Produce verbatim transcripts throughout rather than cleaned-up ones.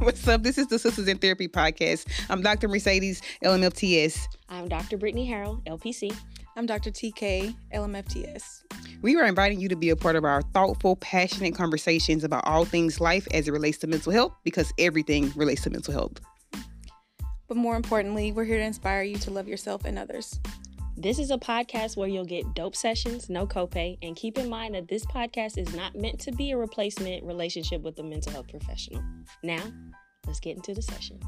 What's up? This is the Sisters in Therapy podcast. I'm Doctor Mercedes, L M F T S. I'm Doctor Brittany Harrell, L P C. I'm Doctor T K, L M F T S. We are inviting you to be a part of our thoughtful, passionate conversations about all things life as it relates to mental health, because everything relates to mental health. But more importantly, we're here to inspire you to love yourself and others. This is a podcast where you'll get dope sessions, no copay, and keep in mind that this podcast is not meant to be a replacement relationship with a mental health professional. Now, let's get into the session.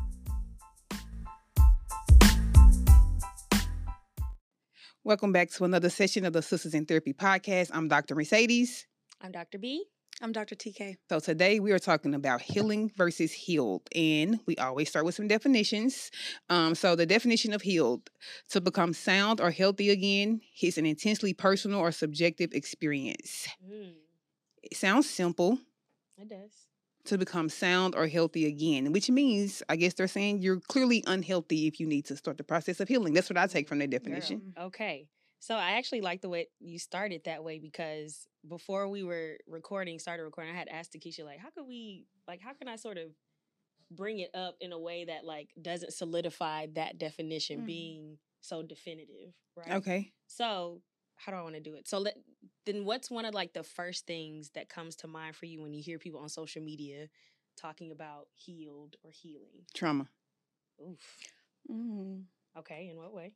Welcome back to another session of the Sisters in Therapy podcast. I'm Doctor Mercedes. I'm Doctor B. I'm Doctor T K. So today we are talking about healing versus healed, and we always start with some definitions. Um, so the definition of healed: to become sound or healthy again is an intensely personal or subjective experience. Mm, It sounds simple. it does. To become sound or healthy again, which means, I guess they're saying you're clearly unhealthy if you need to start the process of healing. That's what I take from their definition. Girl. Okay. So I actually like the way you started that way, because before we were recording, started recording, I had asked Takesha, like, how could we, like, how can I sort of bring it up in a way that, like, doesn't solidify that definition Mm. being so definitive, right? Okay. So how do I want to do it? So let, then what's one of, like, the first things that comes to mind for you when you hear people on social media talking about healed or healing? Trauma. Oof. Mm. Okay. In what way?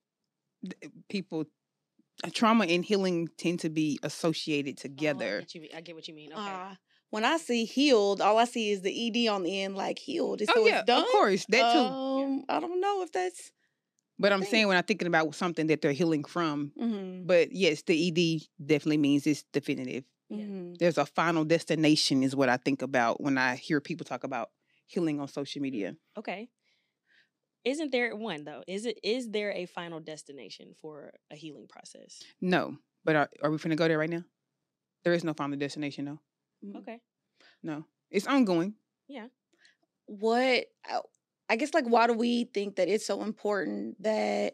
People, trauma and healing tend to be associated Oh, I, together. get you, I get what you mean. Okay. Uh, when I see healed, all I see is the E D on the end, like healed. So oh, yeah, it's done. of course. That too. Um, I don't know if that's. But I'm thing. saying when I'm thinking about something that they're healing from, Mm-hmm. but yes, the E D definitely means it's definitive. Yeah. Mm-hmm. There's a final destination is what I think about when I hear people talk about healing on social media. Okay. Isn't there one though? Is it is there a final destination for a healing process? No, but are, are we finna go there right now? There is no final destination, no. Okay. No. It's ongoing. What? I- I guess, like, why do we think that it's so important that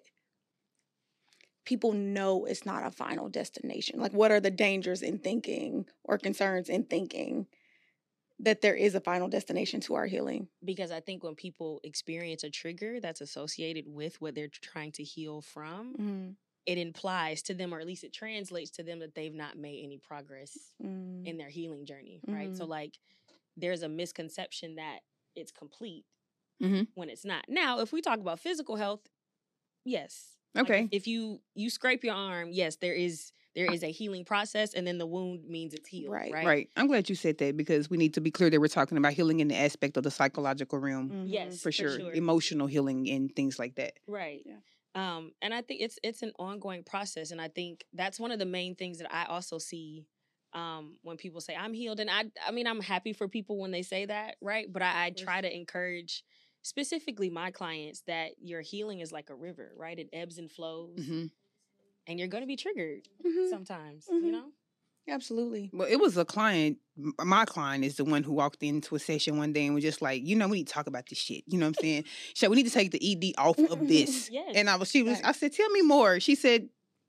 people know it's not a final destination? Like, what are the dangers in thinking or concerns in thinking that there is a final destination to our healing? Because I think when people experience a trigger that's associated with what they're trying to heal from, Mm-hmm. it implies to them, or at least it translates to them, that they've not made any progress Mm-hmm. in their healing journey, right? So, Mhm. like, there's a misconception that it's complete Mhm. when it's not. Now, if we talk about physical health, yes. Like, Okay. if, if you you scrape your arm, yes, there is there is a healing process, and then the wound means it's healed, right? Right. Right. I'm glad you said that because we need to be clear that we're talking about healing in the aspect of the psychological realm. Mhm. Yes, For for sure. sure. Emotional healing and things like that. Right. Yeah. Um, and I think it's it's an ongoing process, and I think that's one of the main things that I also see um, when people say I'm healed. And I, I mean, I'm happy for people when they say that, right? But I, I try to encourage specifically my clients that your healing is like a river, right? It ebbs and flows, hmm and you're going to be triggered Mhm. sometimes, you Mhm. know. Absolutely. Well, it was a client. m- My client is the one who walked into a session one day and was just like, you know, we need to talk about this shit. You know what I'm saying? She said, we need to take the E D off of this. Yes. And I was, she was, I Right. said, tell me more. She said,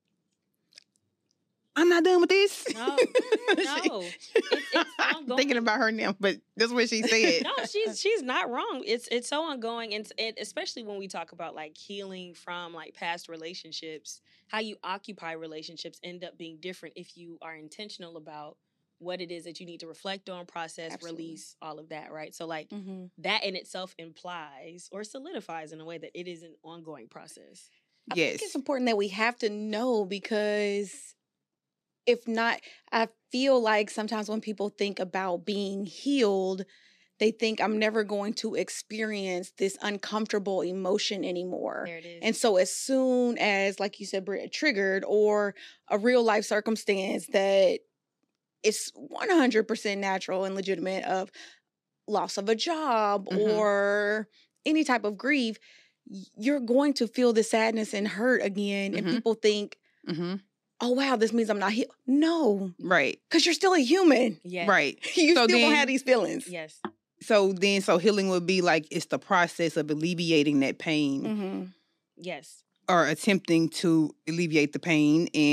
I'm not done with this. No, She- no, it's, it's I'm ongoing. thinking about her now, but that's what she said. No, she's she's not wrong. It's it's so ongoing, and it, especially when we talk about, like, healing from, like, past relationships, how you occupy relationships end up being different if you are intentional about what it is that you need to reflect on, process, Absolutely. release, all of that, right? So, like, Mm-hmm. that in itself implies or solidifies in a way that it is an ongoing process. I Yes. think it's important that we have to know, because if not, I feel like sometimes when people think about being healed, they think I'm never going to experience this uncomfortable emotion anymore. There it is. And so as soon as, like you said, Britt, triggered or a real life circumstance that it's one hundred percent natural and legitimate of loss of a job Mhm. or any type of grief, y- you're going to feel the sadness and hurt again. And Mhm. people think, hmm oh, wow, this means I'm not healed. No, Right. because you're still a human. Yes. Right. You So still then- gonna have these feelings. Yes. So then, so healing would be like, it's the process of alleviating that pain Mm-hmm. Yes. or attempting to alleviate the pain and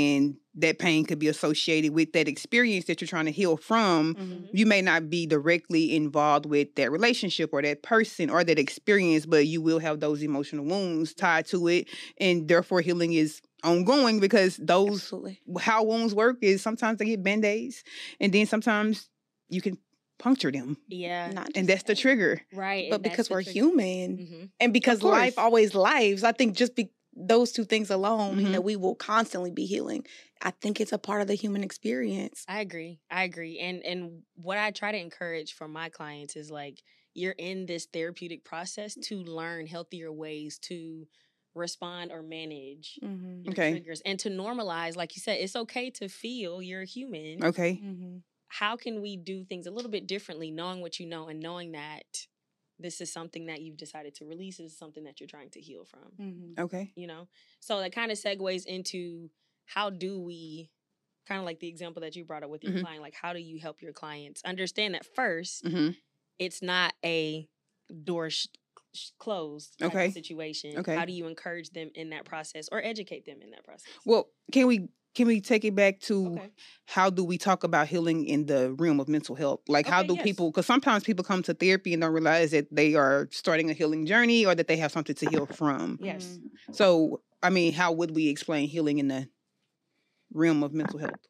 that pain could be associated with that experience that you're trying to heal from. Mhm. You may not be directly involved with that relationship or that person or that experience, but you will have those emotional wounds tied to it. And therefore healing is ongoing, because those, Absolutely. how wounds work is sometimes they get band-aids, and then sometimes you can puncture them. Yeah. Not And just that's the that. trigger. Right. But and that's because the we're trick. human, Mhm. and because course. life always lives, I think just be those two things alone mean Mhm. that we will constantly be healing. I think it's a part of the human experience. I agree. I agree. And and what I try to encourage for my clients is like, you're in this therapeutic process to learn healthier ways to respond or manage Mm-hmm. your Okay. triggers, and to normalize, like you said, it's okay to feel, you're human. Okay. Mm-hmm. How can we do things a little bit differently, knowing what you know and knowing that this is something that you've decided to release, this is something that you're trying to heal from, Mm-hmm. Okay. you know? So that kind of segues into, how do we, kind of like the example that you brought up with your Mhm. client, like how do you help your clients understand that first, Mm-hmm. it's not a door sh- sh- closed type Okay. of situation. Okay. How do you encourage them in that process or educate them in that process? Well, can we can we take it back to Okay. how do we talk about healing in the realm of mental health? Like, how Okay, do yes. people, because sometimes people come to therapy and don't realize that they are starting a healing journey or that they have something to heal from. Yes. Mm-hmm. So, I mean, how would we explain healing in the realm of mental health?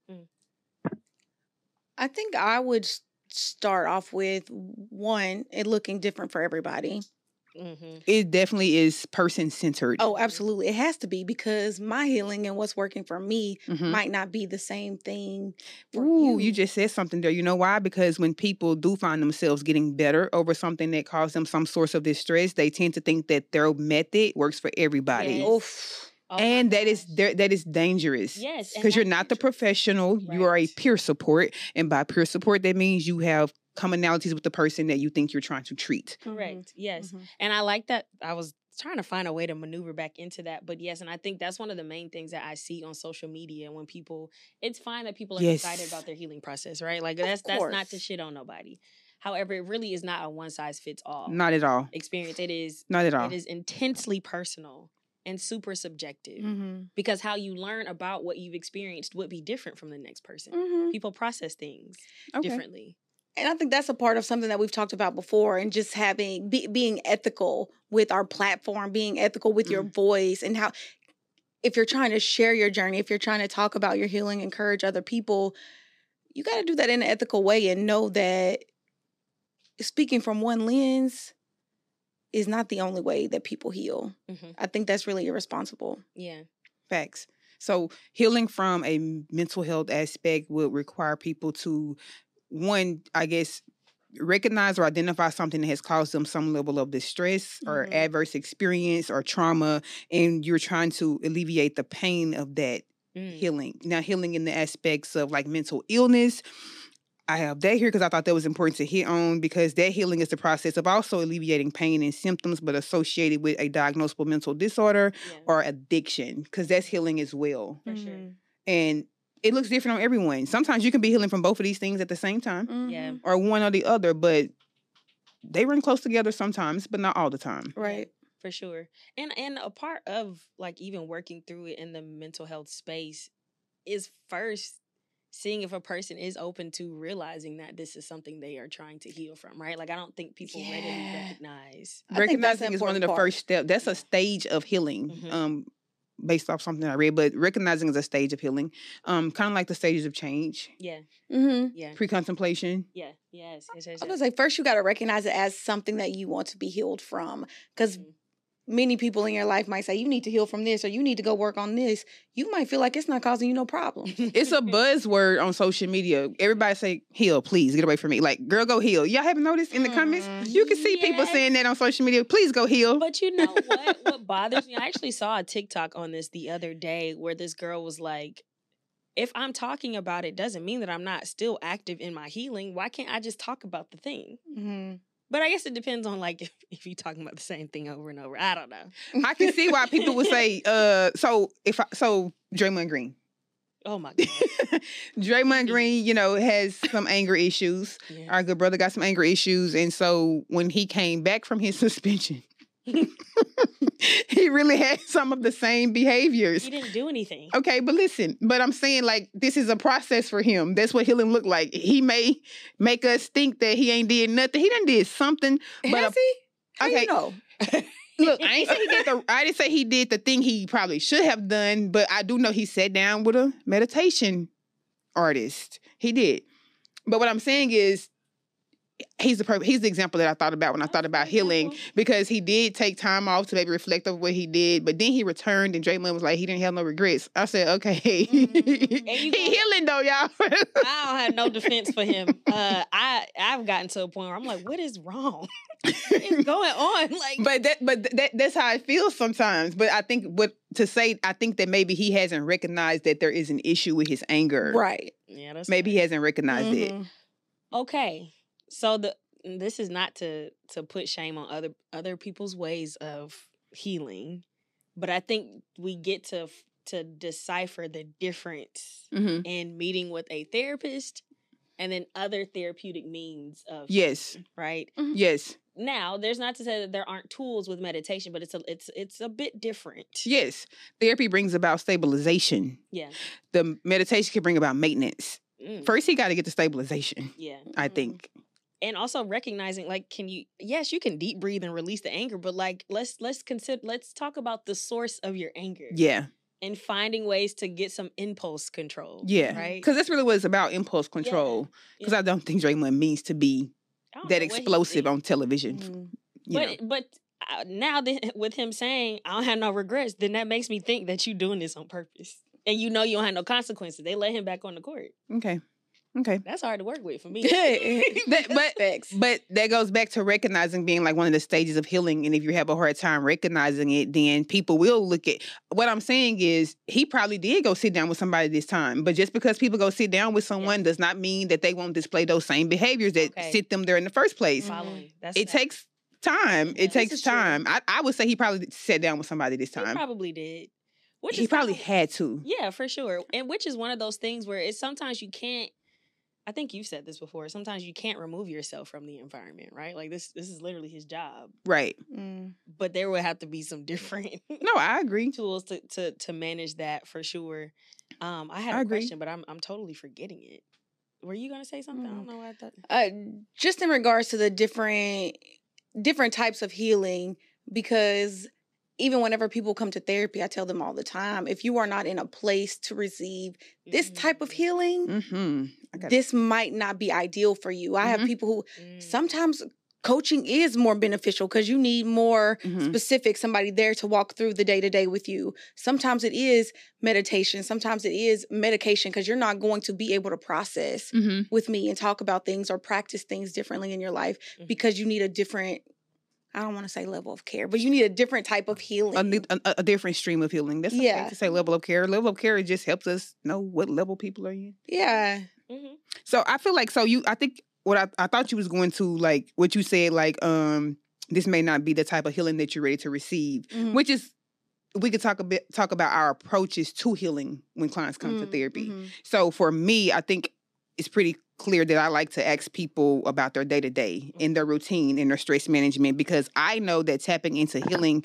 I think I would s- start off with one, it looking different for everybody. Mm-hmm. It definitely is person-centered. Oh, absolutely. It has to be, because my healing and what's working for me Mhm. might not be the same thing for Ooh, you. you just said something there. You know why? Because when people do find themselves getting better over something that caused them some source of distress, they tend to think that their method works for everybody. Yes. Oof. Oh my And that is gosh. there- that is dangerous. Yes, and Because you're that's not the dangerous. professional. You are a Right. peer support. And by peer support, that means you have commonalities with the person that you think you're trying to treat. Correct. Yes. Mhm. And I like that. I was trying to find a way to maneuver back into that. But yes, and I think that's one of the main things that I see on social media when people, it's fine that people are excited Yes. about their healing process, right? Like that's that's not to course. shit on nobody. However, it really is not a one size fits all Not at all. experience. It is Not at all. it is intensely personal and super subjective, Mm-hmm. because how you learn about what you've experienced would be different from the next person. Mm-hmm. People process things Okay. differently. And I think that's a part of something that we've talked about before, and just having be, being ethical with our platform, being ethical with your voice, and how, if you're trying to share your journey, if you're trying to talk about your healing, encourage other people, you got to do that in an ethical way, and know that speaking from one lens is not the only way that people heal. Mhm. I think that's really irresponsible. Yeah. Facts. So healing from a mental health aspect would require people to, one, I guess, recognize or identify something that has caused them some level of distress or Mhm. adverse experience or trauma, and you're trying to alleviate the pain of that Mm. healing. Now, healing in the aspects of like mental illness, I have that here because I thought that was important to hit on, because that healing is the process of also alleviating pain and symptoms, but associated with a diagnosable mental disorder Yeah. or addiction, because that's healing as well. For sure. Mhm. And it looks different on everyone. Sometimes you can be healing from both of these things at the same time, Yeah. Mhm. or one or the other, but they run close together sometimes, but not all the time. Right. For sure. And and a part of like even working through it in the mental health space is first seeing if a person is open to realizing that this is something they are trying to heal from, right? Like I don't think people readily Yeah. recognize. I think that's Recognizing an is one of important the part. first steps. That's a stage of healing. Mhm. Um, based off something I read, but recognizing is a stage of healing. Um, kind of like the stages of change, Yeah. Mm-hmm. Yeah. pre-contemplation. Yeah. Yes. Yes. Yes. I was yes. gonna say, first you got to recognize it as something that you want to be healed from, because Mhm. many people in your life might say you need to heal from this, or you need to go work on this. You might feel like it's not causing you no problem. It's a buzzword on social media. Everybody say, heal, please, get away from me. Like, girl, go heal. Y'all haven't noticed in the comments? Mm. You can see people Yes. saying that on social media. Please go heal. But you know what? What bothers me? I actually saw a TikTok on this the other day where this girl was like, if I'm talking about it, doesn't mean that I'm not still active in my healing. Why can't I just talk about the thing? Mm-hmm. But I guess it depends on like if, if you're talking about the same thing over and over. I don't know. I can see why people would say, uh, so if I, so Draymond Green. Oh my God. Draymond Green, you know, has some anger issues. Yeah. Our good brother got some anger issues. And so when he came back from his suspension, he really had some of the same behaviors. He didn't do anything. Okay, but listen, but I'm saying like this is a process for him. That's what healing look like. He may make us think that he ain't did nothing. He done did something. But Has he? How okay. you know? Look, I ain't say he did the I didn't say he did the thing he probably should have done, but I do know he sat down with a meditation artist. He did. But what I'm saying is he's the per- he's the example that I thought about when I thought about healing, because he did take time off to maybe reflect over what he did, but then he returned and Draymond was like he didn't have no regrets. I said, okay, Mm-hmm. he healing though, y'all. I don't have no defense for him. Uh, I I've gotten to a point where I'm like, what is wrong? What is going on? Like, but that but that that's how it feels sometimes. But I think what to say, I think that maybe he hasn't recognized that there is an issue with his anger. Right. yeah, that's Maybe he right. hasn't recognized it. Mhm. Okay. So the this is not to to put shame on other other people's ways of healing, but I think we get to to decipher the difference Mm-hmm. in meeting with a therapist and then other therapeutic means of Yes. healing, right? Yes. Now, there's not to say that there aren't tools with meditation, but it's a it's it's a bit different. Yes. Therapy brings about stabilization. Yeah. The meditation can bring about maintenance. Mm, First, he got to get the stabilization, yeah. I Mhm. think. And also recognizing, like, can you yes, you can deep breathe and release the anger, but like let's let's consider let's talk about the source of your anger. Yeah. And finding ways to get some impulse control. Yeah. Right? Because that's really what it's about, impulse control. Because Yeah. I don't think Draymond means to be I don't that know what he explosive did. on television. Mhm. You But know. but uh, now that, with him saying I don't have no regrets, then that makes me think that you doing this on purpose, and you know you don't have no consequences. They let him back on the court. Okay. Okay. That's hard to work with for me. That- but Facts. but that goes back to recognizing being like one of the stages of healing. And if you have a hard time recognizing it, then people will look at what I'm saying is he probably did go sit down with somebody this time. But just because people go sit down with someone does not mean that they won't display those same behaviors that Okay. sit them there in the first place. Following. That's It fact. takes time. Yeah. It takes This is true. time. I, I would say he probably sat down with somebody this He time. probably did. Which He is probably kinda- had to. Yeah, for sure. And which is one of those things where it's sometimes you can't. I think you've said this before. Sometimes you can't remove yourself from the environment, right? Like this. This is literally his job. Right. Mm. But there would have to be some different No, I agree. tools to to to manage that for sure. Um, I had I a agree. question, but I'm I'm totally forgetting it. Were you gonna say something? I don't Mm. know what I thought. Uh, just in regards to the different different types of healing, because even whenever people come to therapy, I tell them all the time, if you are not in a place to receive this type of Mm, healing, Mm-hmm. I got this might not be ideal for you. I have Mhm. people who mm, sometimes coaching is more beneficial because you need more Mhm. specific, somebody there to walk through the day to day with you. Sometimes it is meditation, sometimes it is medication because you're not going to be able to process Mm-hmm. with me and talk about things or practice things differently in your life Mhm. because you need a different, I don't want to say level of care, but you need a different type of healing. A, ni- a, a different stream of healing. That's okay Yeah. to say level of care. Level of care just helps us know what level people are in. yeah. mhm. So I feel like so you I think what I, I thought you was going to like what you said like um this may not be the type of healing that you're ready to receive, Mhm. which is we could talk a bit talk about our approaches to healing when clients come to Mm, therapy. mhm. So for me, I think it's pretty clear that I like to ask people about their day to day and their routine and their stress management because I know that tapping into healing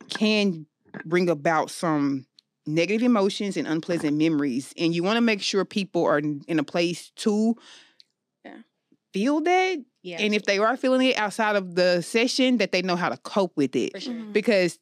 can bring about some negative emotions and unpleasant memories. And you want to make sure people are in in a place to Yeah. feel that. Yeah. And if they are feeling it outside of the session, that they know how to cope with it. for sure. Mhm. Because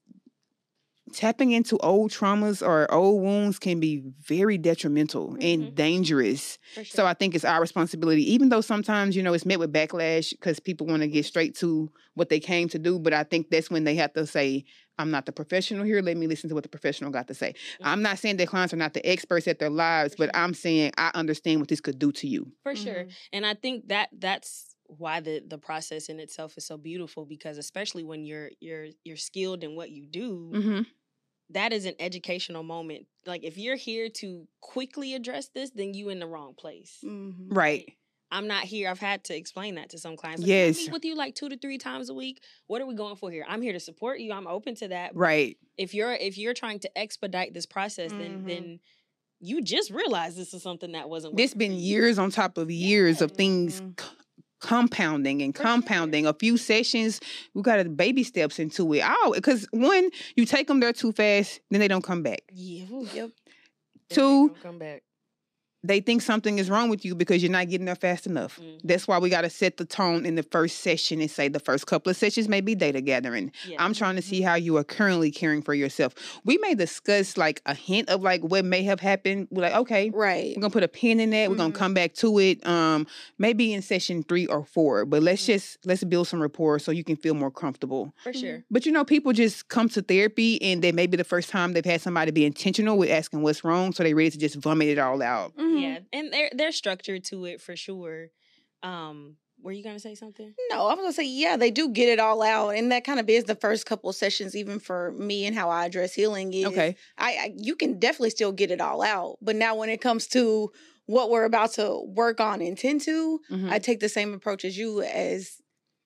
tapping into old traumas or old wounds can be very detrimental and Mhm. dangerous. For sure. So I think it's our responsibility, even though sometimes, you know, it's met with backlash because people want to get straight to what they came to do. But I think that's when they have to say, I'm not the professional here. Let me listen to what the professional got to say. I'm not saying that clients are not the experts at their lives, For but sure. I'm saying I understand what this could do to you. For sure. Mhm. And I think that that's why the the process in itself is so beautiful because especially when you're you're you're skilled in what you do, Mm-hmm. that is an educational moment. Like if you're here to quickly address this, then you in the wrong place. Mhm. Right. I'm not here. I've had to explain that to some clients. Like, Yes. I meet with you like two to three times a week. What are we going for here? I'm here to support you. I'm open to that. But Right. if you're if you're trying to expedite this process, then Mhm. then you just realize this is something that wasn't. This working been for you. years on top of years of things Mhm. c- compounding and For compounding. Sure. A few sessions, we got to baby steps into it. Oh, because one, you take them there too fast, then they don't come back. Yeah. Yep. Two, don't come back. They think something is wrong with you because you're not getting there fast enough. Mm-hmm. That's why we got to set the tone in the first session and say the first couple of sessions may be data gathering. Yeah. I'm trying to see how you are currently caring for yourself. We may discuss like a hint of like what may have happened. We're like, okay, right. We're going to put a pin in that. Mm-hmm. We're going to come back to it. Um, maybe in session three or four, but let's mm-hmm. just, let's build some rapport so you can feel more comfortable. For sure. But you know, people just come to therapy and they may be the first time they've had somebody be intentional with asking what's wrong. So they ready to just vomit it all out. Mm-hmm. Yeah. And they're, There's structure to it for sure. Um, were you going to say something? No, I was going to say, yeah, they do get it all out. And that kind of is the first couple of sessions, even for me and how I address healing is, okay. I, I you can definitely still get it all out. But now when it comes to what we're about to work on and tend to, mm-hmm. I take the same approach as you as,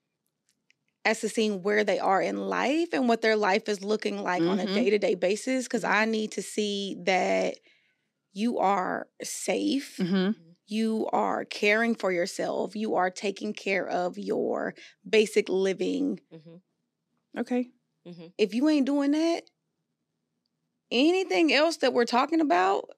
as to seeing where they are in life and what their life is looking like mm-hmm. on a day-to-day basis. Because I need to see that you are safe. Mm-hmm. You are caring for yourself. You are taking care of your basic living. Mm-hmm. Okay. Mm-hmm. If you ain't doing that, anything else that we're talking about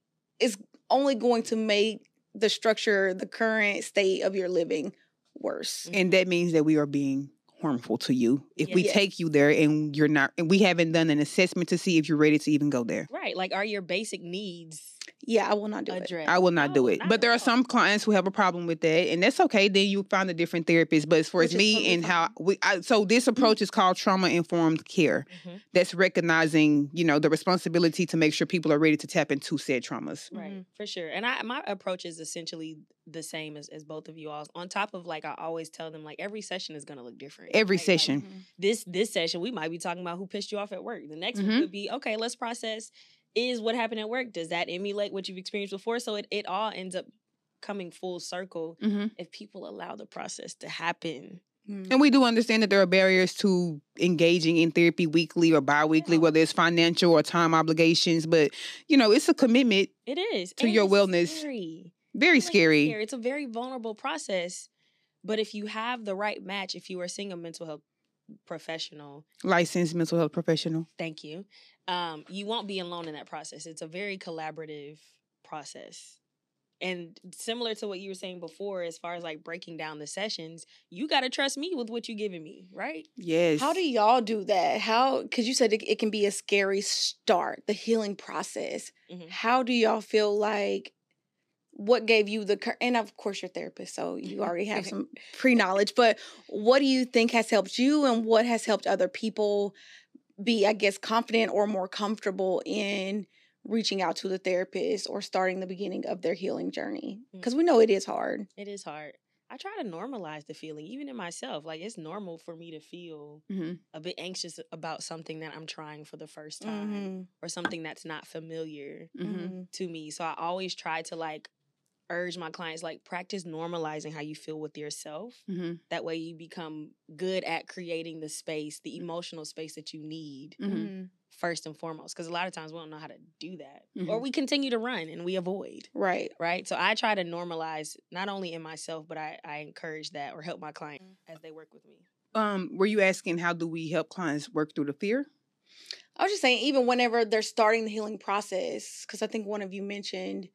is only going to make the structure, the current state of your living worse. And that means that we are being harmful to you if yes. we take you there and you're not, and we haven't done an assessment to see if you're ready to even go there. Right. Like, are your basic needs Yeah, I will not do addressed? it. I will not no, do it. Not but there are some clients who have a problem with that, and that's okay. Then you find a different therapist. But as far as me totally and fine. how we, I, so this approach mm-hmm. is called trauma-informed care. Mm-hmm. That's recognizing, you know, the responsibility to make sure people are ready to tap into said traumas. Right, mm-hmm. for sure. And I, my approach is essentially the same as, as both of you all. On top of, like, I always tell them, like, every session is going to look different. Every right? session. Like, mm-hmm. This this session, we might be talking about who pissed you off at work. The next mm-hmm. one could be, okay, let's process, is what happened at work, does that emulate what you've experienced before? So it, it all ends up coming full circle mm-hmm. if people allow the process to happen. Mm-hmm. And we do understand that there are barriers to engaging in therapy weekly or bi-weekly, yeah. whether it's financial or time obligations. But, you know, it's a commitment. It is. To and your it's wellness. Scary. Very it's scary. scary. It's a very vulnerable process. But if you have the right match, if you are seeing a mental health professional, licensed mental health professional, thank you, um, you won't be alone in that process. It's a very collaborative process. And similar to what you were saying before, as far as like breaking down the sessions, you got to trust me with what you're giving me, right? Yes. How do y'all do that? How, because you said it, it can be a scary start, the healing process. Mm-hmm. How do y'all feel like, what gave you the, and of course you're a therapist, so you already have some pre-knowledge, but what do you think has helped you and what has helped other people be, I guess, confident or more comfortable in reaching out to the therapist or starting the beginning of their healing journey? Because we know it is hard. It is hard. I try to normalize the feeling, even in myself. Like, it's normal for me to feel mm-hmm. a bit anxious about something that I'm trying for the first time mm-hmm. or something that's not familiar mm-hmm. to me. So I always try to, like, urge my clients, like, practice normalizing how you feel with yourself. Mm-hmm. That way you become good at creating the space, the emotional space that you need mm-hmm. first and foremost. Because a lot of times we don't know how to do that. Mm-hmm. Or we continue to run and we avoid. Right. Right? So I try to normalize, not only in myself, but I, I encourage that or help my clients as they work with me. Um, were you asking how do we help clients work through the fear? I was just saying, even whenever they're starting the healing process, because I think one of you mentioned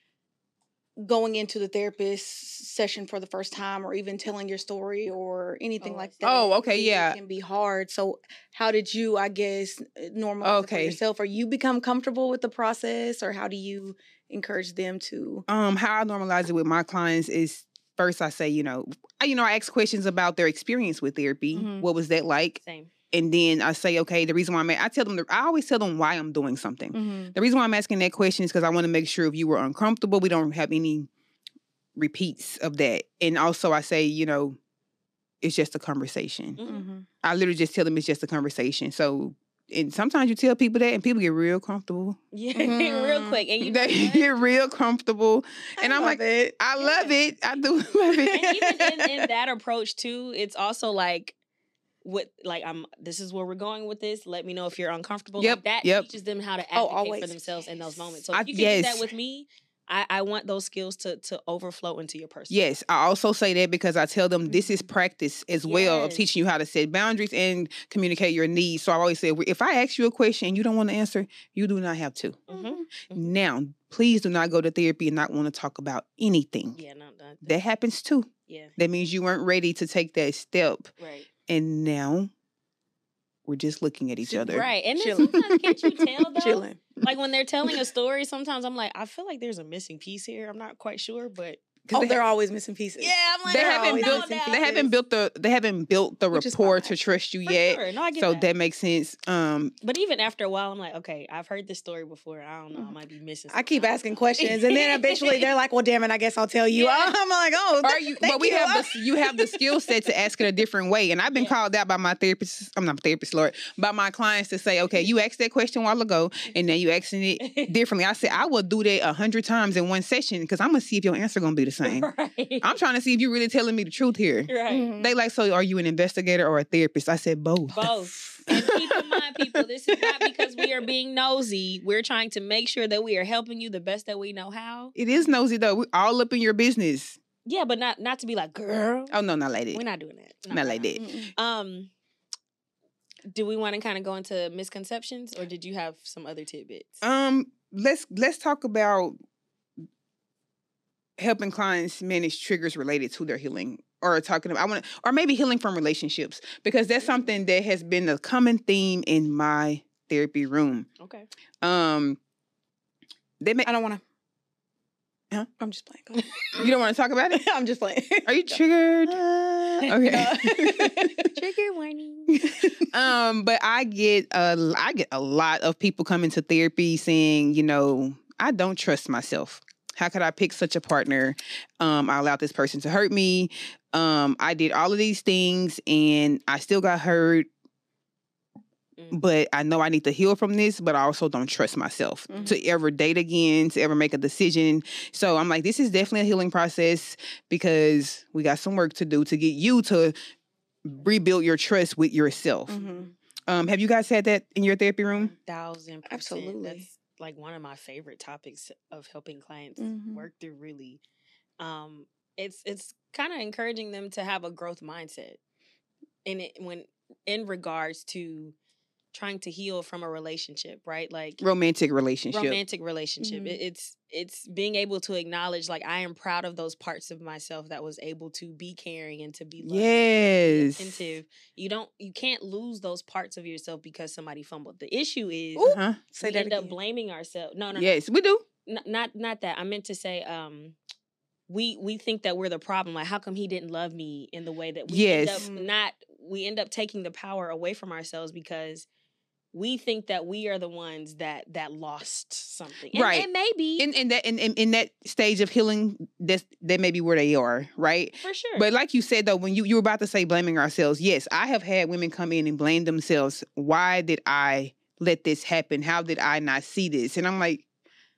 going into the therapist session for the first time or even telling your story or anything oh, like that. Oh, okay, it, yeah. It can be hard. So how did you, I guess, normalize okay. it for yourself? Or you become comfortable with the process, or how do you encourage them to? Um, how I normalize it with my clients is, first I say, you know, I, you know, I ask questions about their experience with therapy. Mm-hmm. What was that like? Same. And then I say, okay, the reason why I'm, I tell them, I always tell them why I'm doing something. Mm-hmm. The reason why I'm asking that question is because I want to make sure if you were uncomfortable, we don't have any repeats of that. And also I say, you know, it's just a conversation. Mm-hmm. I literally just tell them it's just a conversation. So, and sometimes you tell people that and people get real comfortable. Yeah, mm-hmm. real quick. And you they get real comfortable. And I I'm like, it. I yeah. love it. I do love it. And even in, in that approach too, it's also like, what, like, I'm, this is where we're going with this. Let me know if you're uncomfortable. Yep, Like that yep. teaches them how to oh, advocate always. for themselves in those moments. So if I, you can yes. do that with me, I, I want those skills to to overflow into your personal. Yes, I also say that because I tell them this is practice as well of Yes. teaching you how to set boundaries and communicate your needs. So I always say, if I ask you a question and you don't want to answer, you do not have to. Mhm. Now, please do not go to therapy and not want to talk about anything. Yeah, no, no, That happens too. yeah, That means you weren't ready to take that step. right, And now we're just looking at each other. right. And then Chilling. sometimes can't you tell though? Chilling. Like when they're telling a story, sometimes I'm like, I feel like there's a missing piece here. I'm not quite sure, but 'Cause Oh, they, they're always missing pieces. yeah, I'm like, they they're haven't always built missing now. they pieces. haven't built the they haven't built the Which is rapport fine. to trust you For yet. sure. No, I get So that. that makes sense. Um But even after a while, I'm like, okay, I've heard this story before. I don't know. I might be missing. I keep something. asking questions, and then eventually they're like, "Well, damn it, I guess I'll tell you." Yeah. I'm like, "Oh, Or th- you, thank but we you." have the you have the skill set to ask it a different way. And I've been Yeah. called out by my therapist. I'm not a therapist, Lord, by my clients to say, okay, you asked that question a while ago, and then you asking it differently. I said I will do that a hundred times in one session because I'm gonna see if your answer gonna be the same. Right. I'm trying to see if you're really telling me the truth here. right. Mhm. They like, so are you an investigator or a therapist? I said both. Both. And keep in mind, people, this is not because we are being nosy. We're trying to make sure that we are helping you the best that we know how. It is nosy though. We're all up in your business. Yeah, but not not to be like, girl. Oh no, not like that. We're not doing that. No, Not no, like no. that. Mm-mm. Um, do we want to kind of go into misconceptions, or did you have some other tidbits? Um, let's let's talk about helping clients manage triggers related to their healing, or talking about I want to, or maybe healing from relationships, because that's something that has been a common theme in my therapy room. Okay. Um, they may, I don't want to. Huh? I'm just playing. Go ahead. you don't want to talk about it? I'm just playing. Are you triggered? Okay. Trigger warning. um, but I get a I get a lot of people coming to therapy saying, you know, I don't trust myself. How could I pick such a partner? Um, I allowed this person to hurt me. Um, I did all of these things and I still got hurt. Mm. But I know I need to heal from this, but I also don't trust myself Mhm. to ever date again, to ever make a decision. So I'm like, this is definitely a healing process because we got some work to do to get you to rebuild your trust with yourself. Mhm. Um, have you guys had that in your therapy room? Thousand percent. Absolutely. That's like one of my favorite topics of helping clients Mhm. work through. Really, um, it's it's kind of encouraging them to have a growth mindset, in it when in regards to trying to heal from a relationship, right? Like Romantic relationship. romantic relationship. Mhm. It, it's it's being able to acknowledge, like, I am proud of those parts of myself that was able to be caring and to be loving, Yes. to be attentive. You don't, you can't lose those parts of yourself because somebody fumbled. The issue is Ooh. Huh? Say we that end again. up blaming ourselves. No, no, no. Yes, we do. N- not not that. I meant to say, um, we we think that we're the problem. Like, how come he didn't love me in the way that we end Yes. up not? We end up taking the power away from ourselves because we think that we are the ones that that lost something. And, Right. and maybe In in that in, in, in that stage of healing, that's that may be where they are, right? for sure. But like you said though, when you, you were about to say blaming ourselves, yes, I have had women come in and blame themselves. Why did I let this happen? How did I not see this? And I'm like,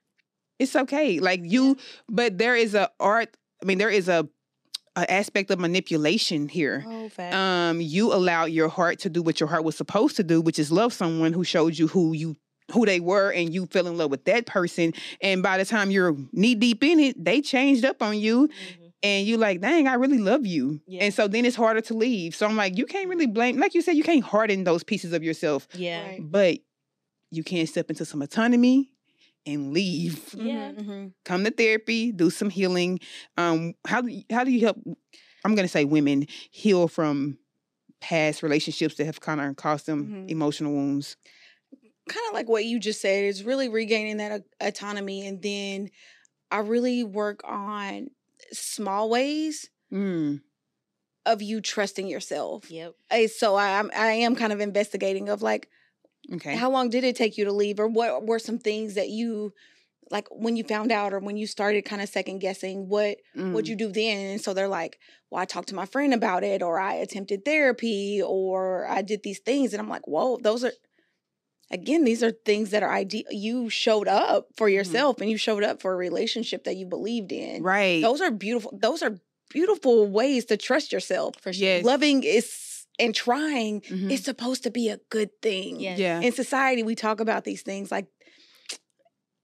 it's okay. Like you, but there is a art, I mean, there is a, a aspect of manipulation here. oh, fact. Um, you allowed your heart to do what your heart was supposed to do, which is love someone who showed you who you who they were, and you fell in love with that person. And by the time you're knee deep in it, they changed up on you, Mhm. and you like, dang, I really love you. Yeah. And so then it's harder to leave. So I'm like, you can't really blame, like you said, you can't harden those pieces of yourself, Yeah. Right. but you can step into some autonomy and leave. Yeah. Mhm, mhm. Come to therapy, do some healing. Um, how do you, how do you help? I'm gonna say women heal from past relationships that have kind of caused them Mhm. emotional wounds. Kind of like what you just said, is really regaining that a- autonomy, and then I really work on small ways Mm, of you trusting yourself. Yep. Uh, So I, I'm I am kind of investigating of like, okay. how long did it take you to leave, or what were some things that you like when you found out, or when you started kind of second guessing, what what'd Mm, you do then? And so they're like, well, I talked to my friend about it, or I attempted therapy, or I did these things, and I'm like, whoa, those are, again, these are things that are ideal. You showed up for yourself, and you showed up for a relationship that you believed in. right. Those are beautiful. Those are beautiful ways to trust yourself. For sure. Yes. Loving is and trying Mhm. is supposed to be a good thing. Yes. Yeah. In society, we talk about these things like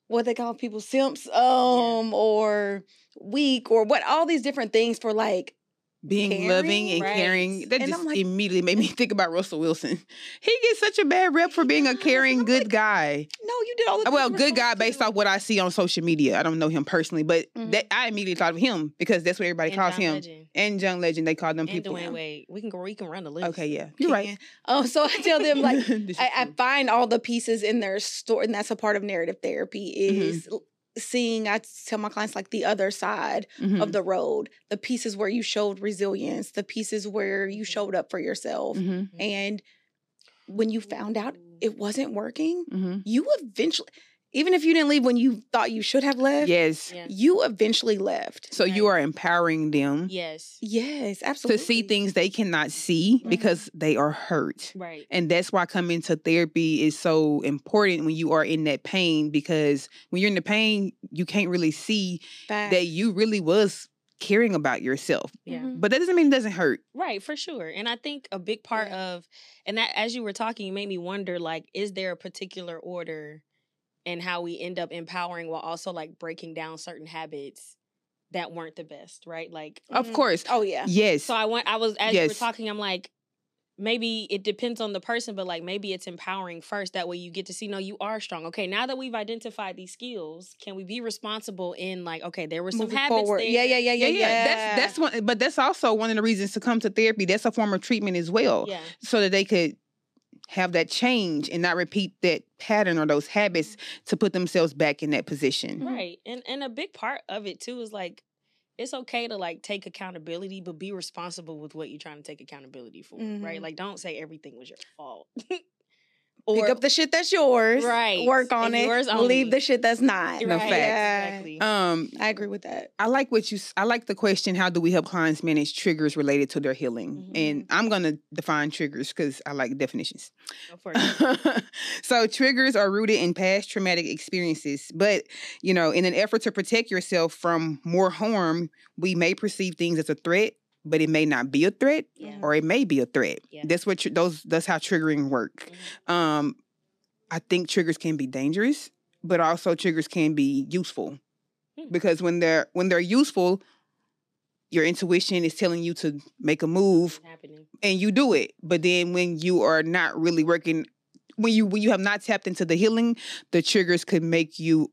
what they call people simps, um, yeah. or weak, or what, all these different things for like being caring, loving and right. caring. That and just like, immediately made me think about Russell Wilson. He gets such a bad rep for being a caring, good like, guy. No, you did all the well, good guy based off what I see on social media. I don't know him personally, but mm-hmm. that I immediately thought of him because that's what everybody and calls John him. Legend. And John Legend, they call them and people. Dwayne Wade. We can go. We can run the list. Okay, yeah, you're right. Oh, so I tell them like I, I find all the pieces in their story, and that's a part of narrative therapy. Is mm-hmm. seeing, I tell my clients, like the other side mm-hmm. of the road, the pieces where you showed resilience, the pieces where you showed up for yourself. Mm-hmm. And when you found out it wasn't working, mm-hmm. you eventually, even if you didn't leave when you thought you should have left, yes, yeah. you eventually left. So right. you are empowering them. Yes. Yes, absolutely. To see things they cannot see right. because they are hurt. Right. And that's why coming to therapy is so important when you are in that pain, because when you're in the pain, you can't really see Fact. that you really was caring about yourself. Yeah. But that doesn't mean it doesn't hurt. Right, for sure. And I think a big part yeah. of, and that as you were talking, you made me wonder, like, is there a particular order and how we end up empowering while also like breaking down certain habits that weren't the best, right? Like, of mm-hmm. course. Oh yeah. Yes. So I went, I was, as yes. you were talking, I'm like, maybe it depends on the person, but like maybe it's empowering first. That way you get to see, no, you are strong. Okay, now that we've identified these skills, can we be responsible in like, okay, there were some Moving habits forward. there. Yeah, yeah, yeah, yeah, yeah. yeah. That's that's one, but that's also one of the reasons to come to therapy. That's a form of treatment as well. Yeah. So that they could have that change and not repeat that pattern or those habits to put themselves back in that position. Right. And and a big part of it too is like, it's okay to like take accountability, but be responsible with what you're trying to take accountability for, mm-hmm. right? Like, don't say everything was your fault. Or, pick up the shit that's yours. Right. Work on and it. Yours only. Leave the shit that's not. No, right. facts. Yeah. Exactly. Um, I agree with that. I like what you, I like the question, how do we help clients manage triggers related to their healing? Mm-hmm. And I'm going to define triggers because I like definitions. Go for it. So triggers are rooted in past traumatic experiences. But, you know, in an effort to protect yourself from more harm, we may perceive things as a threat, but it may not be a threat, yeah. or it may be a threat. Yeah. That's what tr- those. That's how triggering work. Mm-hmm. Um, I think triggers can be dangerous, but also triggers can be useful, mm-hmm. because when they're when they're useful, your intuition is telling you to make a move, and you do it. But then when you are not really working, when you when you have not tapped into the healing, the triggers could make you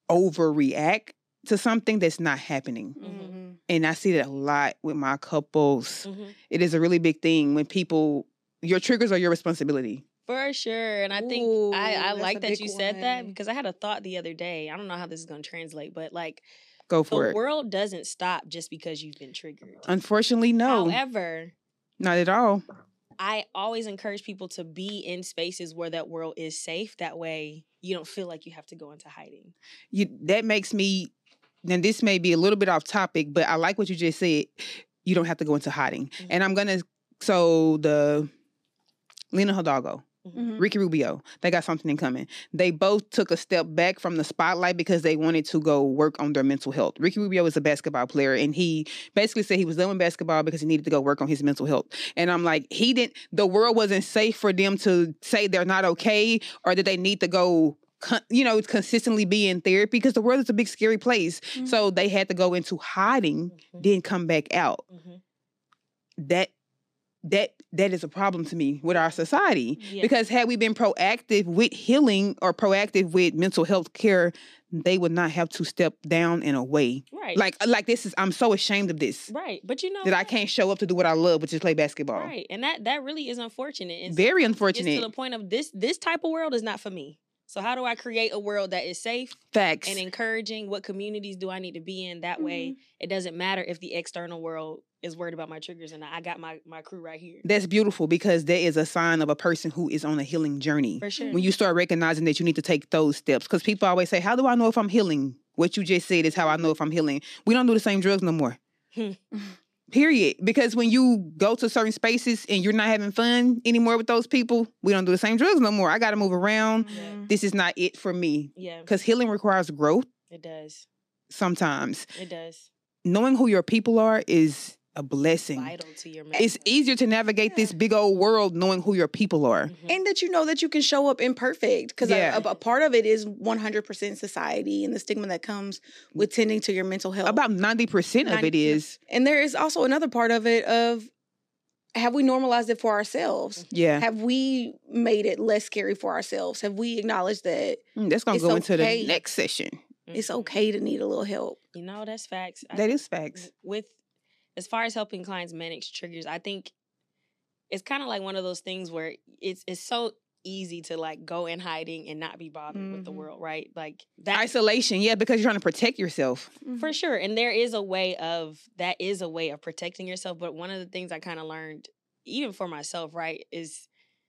overreact to something that's not happening. Mm-hmm. And I see that a lot with my couples. Mm-hmm. It is a really big thing when people, your triggers are your responsibility. For sure. And I think Ooh, I, I like that you one. said that, because I had a thought the other day. I don't know how this is going to translate, but like, go for the it. The world doesn't stop just because you've been triggered. Unfortunately, no. However, not at all. I always encourage people to be in spaces where that world is safe. That way you don't feel like you have to go into hiding. You, that makes me, now this may be a little bit off topic, but I like what you just said. You don't have to go into hiding. Mm-hmm. And I'm going to, so the Lena Hidalgo, mm-hmm. Ricky Rubio, they got something in common. They both took a step back from the spotlight because they wanted to go work on their mental health. Ricky Rubio is a basketball player, and he basically said he was done with basketball because he needed to go work on his mental health. And I'm like, he didn't, the world wasn't safe for them to say they're not okay or that they need to go, you know, consistently be in therapy, because the world is a big, scary place. Mm-hmm. So they had to go into hiding, mm-hmm. then come back out. Mm-hmm. That that that is a problem to me with our society. Yeah. Because had we been proactive with healing or proactive with mental health care, they would not have to step down and away. Right. Like, like this is, I'm so ashamed of this. Right. But you know that what? I can't show up to do what I love, which is play basketball. Right. And that that really is unfortunate. And very unfortunate. It's to the point of this this type of world is not for me. So how do I create a world that is safe, facts, and encouraging? What communities do I need to be in? That mm-hmm. way, it doesn't matter if the external world is worried about my triggers, and I got my, my crew right here. That's beautiful, because that is a sign of a person who is on a healing journey. For sure. When you start recognizing that you need to take those steps, because people always say, how do I know if I'm healing? What you just said is how I know if I'm healing. We don't do the same drugs no more. Period. Because when you go to certain spaces and you're not having fun anymore with those people, we don't do the same drugs no more. I got to move around. Mm-hmm. This is not it for me. Yeah. Because healing requires growth. It does. Sometimes. It does. Knowing who your people are is a blessing. Vital to your mental It's health. easier to navigate this Yeah. big old world knowing who your people are. Mhm. And that you know that you can show up imperfect. Because Yeah. a, a part of it is one hundred percent society and the stigma that comes with tending to your mental health. About ninety percent of it ninety is. And there is also another part of it of, have we normalized it for ourselves? Yeah. Have we made it less scary for ourselves? Have we acknowledged that Mm, That's going to It's go into okay. the next session. it's Mhm. okay to need a little help? You know, that's facts. I That think is facts. with as far as helping clients manage triggers, I think it's kind of like one of those things where it's it's so easy to like go in hiding and not be bothered with the Mhm. world, right? Like that Isolation, yeah, because you're trying to protect yourself. for sure. And there is a way of that is a way of protecting yourself. But one of the things I kind of learned, even for myself, right, is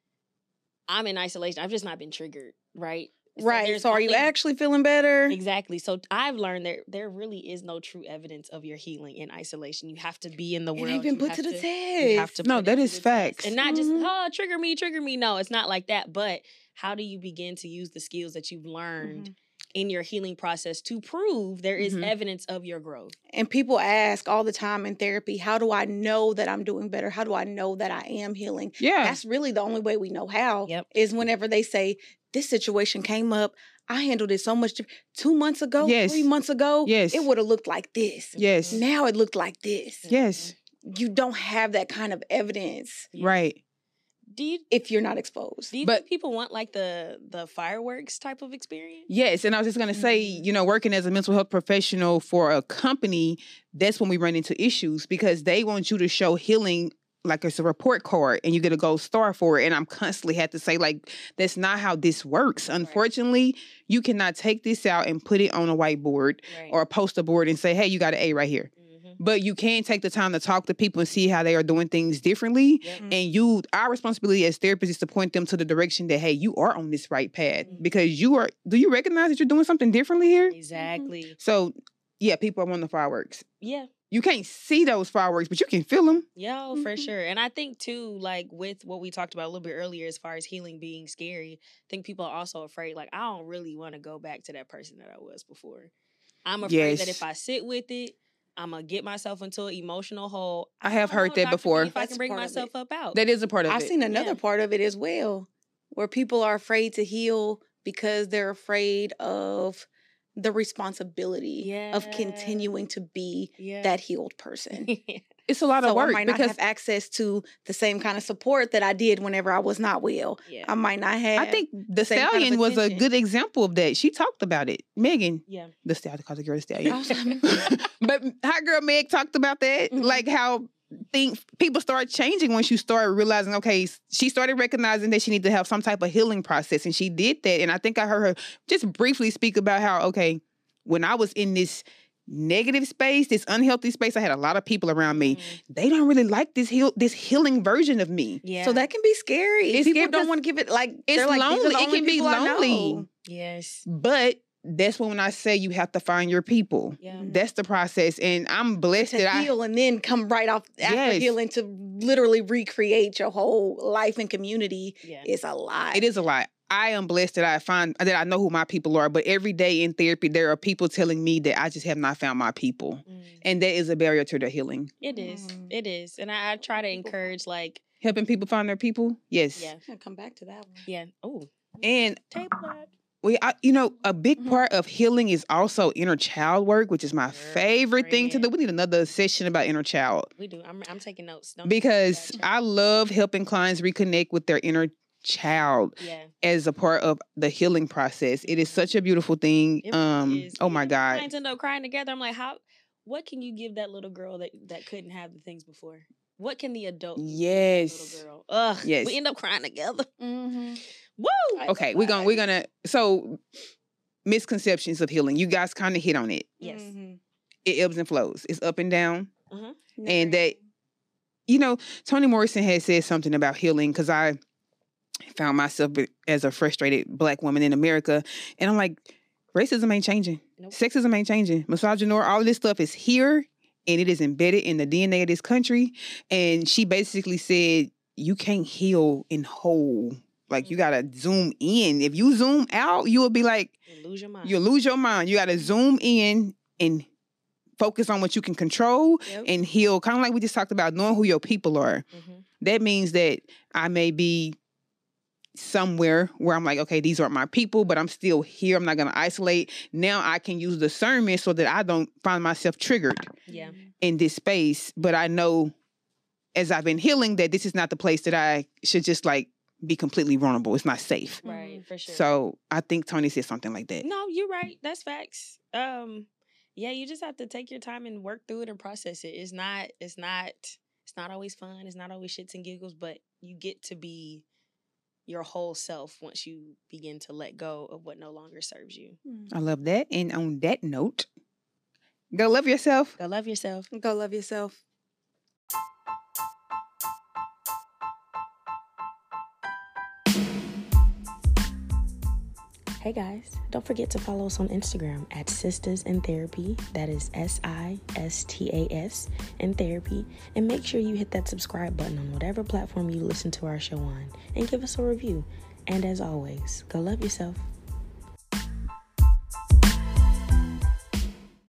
I'm in isolation. I've just not been triggered, right? So Right. there's So are you only- actually feeling better? Exactly. So I've learned that there really is no true evidence of your healing in isolation. You have to be in the It world. ain't been You put have to the to- test. You have to No, put that it to is the test. facts. And not just, Mhm. oh, trigger me, trigger me. No, it's not like that. But how do you begin to use the skills that you've learned Mhm. in your healing process to prove there is Mhm. evidence of your growth? And people ask all the time in therapy, how do I know that I'm doing better? How do I know that I am healing? Yeah. That's really the only way we know how. Yep. Is whenever they say, this situation came up, I handled it so much diff- two months ago, Yes. three months ago, Yes. it would have looked like this. Yes. Now it looked like this. Yes. You don't have that kind of evidence Yeah. Right. Do you if you're not exposed. do you But- think people want like the the fireworks type of experience? Yes, and I was just gonna say, Mhm. you know, working as a mental health professional for a company, that's when we run into issues because they want you to show healing like it's a report card and you get a gold star for it. And I'm constantly had to say, like, that's not how this works. Unfortunately, you cannot take this out and put it on a whiteboard Right. or a poster board and say, hey, you got an A right here. Mhm. But you can take the time to talk to people and see how they are doing things differently. Yep. And you, our responsibility as therapists is to point them to the direction that, hey, you are on this right path Mhm. because you are, do you recognize that you're doing something differently here? Exactly. So, yeah, people are wanting the fireworks. Yeah. You can't see those fireworks, but you can feel them. Yo, for Mhm. sure. And I think too, like with what we talked about a little bit earlier, as far as healing being scary, I think people are also afraid, like, I don't really want to go back to that person that I was before. I'm afraid that Yes. if I sit with it, I'm gonna get myself into an emotional hole. I have don't heard know, that Doctor B, before. If I That's can bring part of myself it. up out. That is a part of I've it. seen another Yeah. part of it as well, where people are afraid to heal because they're afraid of the responsibility of continuing to be yeah. that healed person. It's a lot So of work I might not because have access to the same kind of support that I did whenever I was not well. yeah. I might not have. I think the same kind of stallion was a attention. good example of that. She talked about it. Megan, yeah. the stallion, called the girl the stallion. Also- But hot girl Meg talked about that, Mhm. like how think people start changing once you start realizing, okay, s- she started recognizing that she needed to have some type of healing process, and she did that. And I think I heard her just briefly speak about how, okay, when I was in this negative space, this unhealthy space, I had a lot of people around me. Mhm. They don't really like this heal, this healing version of me. Yeah. So that can be scary. It's People scary don't because want to give it like it's they're like, these are lonely. the It only can be people I know. lonely. yes. But that's when I say you have to find your people. Yeah. Mhm. That's the process. And I'm blessed To that I heal and then come right off after Yes. healing to literally recreate your whole life and community Yeah. is a lot. it is a lot. I am blessed that I find that I know who my people are, but every day in therapy, there are people telling me that I just have not found my people. Mm. And that is a barrier to their healing. It is. Mm. It is. And I, I try to People find- encourage, like, Helping people find their people? Yes. yeah. I'm gonna come back to that one. Yeah. Oh, And table that. we, I, you know, a big Mhm. part of healing is also inner child work, which is my favorite thing to do. Girlfriend. We need another session about inner child We do. I'm, I'm taking notes. Don't because you? I love helping clients reconnect with their inner child Yeah. as a part of the healing process. It is such a beautiful thing. It Um, really is. oh Even my if God. Clients end up crying together. I'm like, how? What can you give that little girl that that couldn't have the things before? What can the adult give that Yes. little girl? Ugh. Yes. We end up crying together. Mm-hmm. Woo. Okay, we're gonna we're gonna so misconceptions of healing. You guys kind of hit on it. Yes. Mm-hmm. It ebbs and flows. It's up and down. Uh-huh. And that- You know, Toni Morrison had said something about healing because I found myself be- as a frustrated Black woman in America, and I'm like, racism ain't changing, Nope. sexism ain't changing, misogyny, all of this stuff is here, and it is embedded in the D N A of this country. And she basically said, you can't heal in whole. Like you gotta zoom in. If you zoom out, you will be like, You lose your mind. you'll lose your mind. You gotta zoom in and focus on what you can control Yep. and heal. Kind of like we just talked about, knowing who your people are. Mm-hmm. That means that I may be somewhere where I'm like, okay, these aren't my people, but I'm still here. I'm not going to isolate. Now I can use discernment so that I don't find myself triggered Yeah. in this space. But I know as I've been healing that this is not the place that I should just like be completely vulnerable. It's not safe. Right, for sure. So I think Tony said something like that. No, you're right. That's facts. Um, yeah, you just have to take your time and work through it and process it. It's not, it's not, it's not always fun. It's not always shits and giggles, but you get to be your whole self once you begin to let go of what no longer serves you. I love that. And on that note, go love yourself. Go love yourself. Go love yourself. Hey guys, don't forget to follow us on Instagram at Sistas in Therapy. That is S I S T A S in Therapy. And make sure you hit that subscribe button on whatever platform you listen to our show on. And give us a review. And as always, go love yourself.